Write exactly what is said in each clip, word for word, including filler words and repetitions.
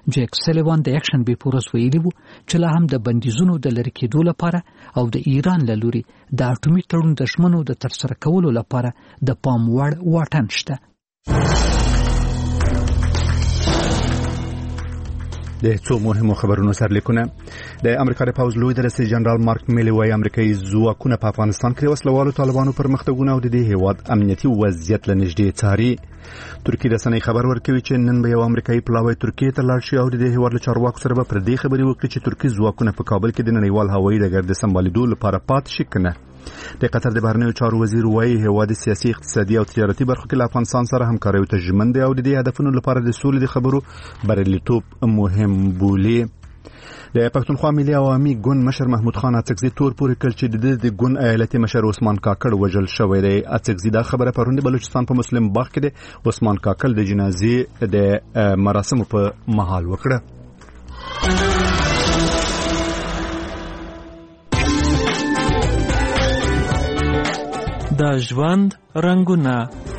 جیک سلیوان د اکشن بیپورس ویلي وو چې لا هم د بندیزونو د لرې کېدو لپاره او د ایران له لوري د اټومي تړون د ژمنو د ترسره کولو لپاره د پام وړ واټن شته. د څو مهمو خبرونو سرلیکونه. د امریکا د پوځ لوی درسي جنرال مارک میلی وايي امریکایي ځواکونه په افغانستان کې وسلوالو طالبانو پرمختګونه او د دې هیواد امنیتي وضعیت له نږدې څاري. ترکیه رسنۍ خبر ورکوي چې نن به یو امریکایي پلاوی ترکیه ته لاړ شي او د دې هیواد له چارواکو سره به پر دې خبرې وکړي چې ترکیه ځواکونه په کابل کې د نړیوال هوایي ډګر د سمبالېدو لپاره پاتې شي کنه. د قطر د بهرنیو چارو وزیر وايي هیواد سیاسي اقتصادي او تجارتي برخو کې له افغانستان سره همکاري ته ژمن دی او د دې هدفونو لپاره د سولې د خبرو بریالیتوب مهم بولي. د پښتونخوا ملي عوامي ګوند مشر محمود خان اڅکزي تور پورې کړ چې د دې ګوند ایالتي مشر عثمان کاکړ وژل شوی دی. اڅکزي دا خبره پرون د بلوچستان په مسلم باغ کې د عثمان کاکړ د جنازې د مراسمو په مهال وکړه. د ژوند رنگونه.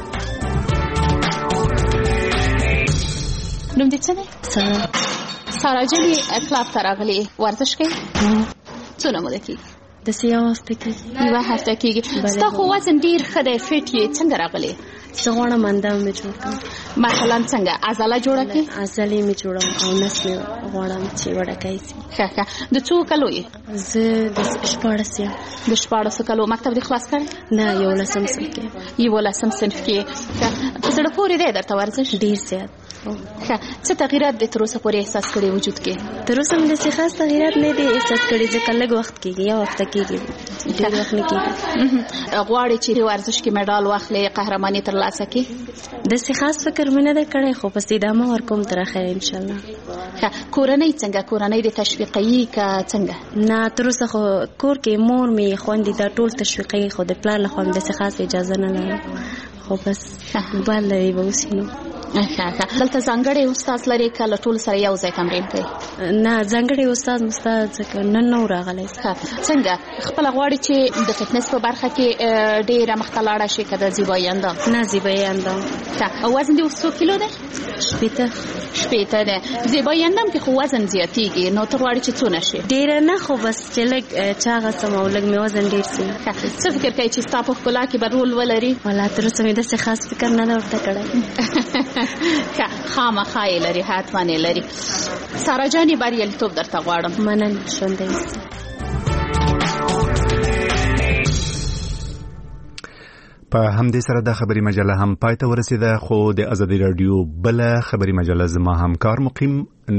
نوم دې څه دی؟ سارا. سارا جانې کلاب ته راغلې، ورزش کوي؟ څونه موده کېږي؟ داسې یوه هفته کېږي. یوه هفته کېږي. ستا خو وزن ډېر ښه دی، فټ یې. څنګه راغلې؟ زه غواړم اندام مې جوړ کړم. مثلا څنګه؟ عضله جوړه کړې؟ عضلې مې جوړم او نس مې غواړم چې وډکای شي. ښه ښه. د څو کلو یې؟ زه د شپاړس یم. د شپاړسو کلو. مکتب دې خلاص کړی؟ نه، یولسم صنف کې. یولسم صنف کې. ښه. په زړه پورې دی درته ورزش؟ ډېر زیات. ښه. څه تغیرات دې تر اوسه پورې احساس کړي وجود کې؟ تر اوسه مې داسې خاص تغیرات نه دي احساس کړي، ځکه لږ وخت کېږي، یو هفته کېږي، ډېر وخت نه کېږي. غواړې چې ورزش کې مډال واخلې، قهرماني ترلاسه کړې؟ داسې خاص فکر مې نه دی کړی، خو پس ادامه ورکوم تر اخره انشاءالله. ښه. کورنۍ څنګه؟ کورنۍ دې تشویقوي که څنګه؟ نه، تر اوسه خو کور کې مور مې، خویندې دا ټول تشویقوي، خو د پلار له خوا مې داسې خاص اجازه نه لرم، خو بس بل لري به اوس نو. ښه ښه. دلته ځانګړی استاد لري که له ټولو سره یو ځای تمرین کوي؟ نه، ځانګړی استاد مستاد ځکه نن نه و راغلی. ښه. څنګه خپله غواړي چې د فټنس په برخه کې ډېره مخته لاړه شي که د زیبایي اندام؟ نه، زیبایي اندام. ښه. او وزن دې اوس څو کیلو دی؟ شپېته. شپېته دی. زیبایي اندام کې خو وزن زیاتېږي، نو ته غواړې چې څونه شي؟ ډېره نه، خو بس چې لږ چاغه سم او لږ مې وزن ډېر شي. ښه. څه فکر کوي چې ستا په ښکلا کې به رول ولري؟ والله تر اوسه مې داسې خاص فکر نه دی ورته کړی. ښه. خامخا یې لري، حتما یې لري. سارا جانې بریالیتوب درته غواړم. مننه. ژوندی اوسئ. په همدې سره د خبري مجله هم پای ته ورسېده، خو د ازادي رادیو بل خبري مجله زما همکار مقیم